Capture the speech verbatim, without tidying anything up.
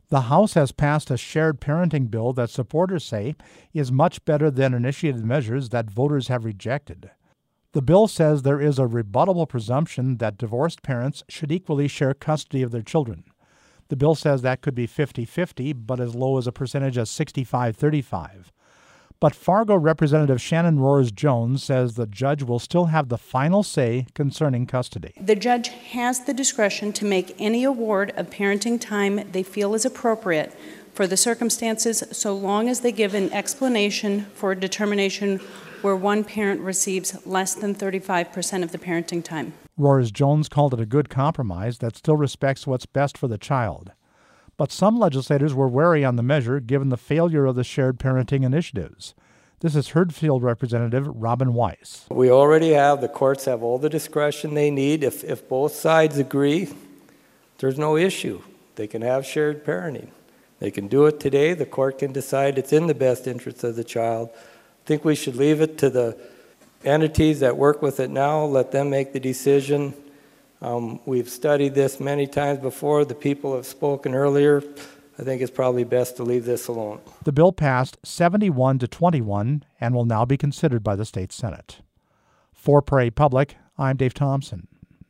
The House has passed a shared parenting bill that supporters say is much better than initiated measures that voters have rejected. The bill says there is a rebuttable presumption that divorced parents should equally share custody of their children. The bill says that could be fifty-fifty, but as low as a percentage as sixty-five thirty-five. But Fargo Representative Shannon Roars-Jones says the judge will still have the final say concerning custody. The judge has the discretion to make any award of parenting time they feel is appropriate for the circumstances, so long as they give an explanation for a determination where one parent receives less than thirty-five percent of the parenting time. Roars-Jones called it a good compromise that still respects what's best for the child. But some legislators were wary on the measure given the failure of the shared parenting initiatives. This is Herdfield Representative Robin Weiss. We already have, the courts have all the discretion they need. If, if both sides agree, there's no issue. They can have shared parenting. They can do it today. The court can decide it's in the best interest of the child. I think we should leave it to the entities that work with it now, let them make the decision. Um, we've studied this many times before. The people have spoken earlier. I think it's probably best to leave this alone. The bill passed seventy-one to twenty-one and will now be considered by the state Senate. For Prairie Public, I'm Dave Thompson.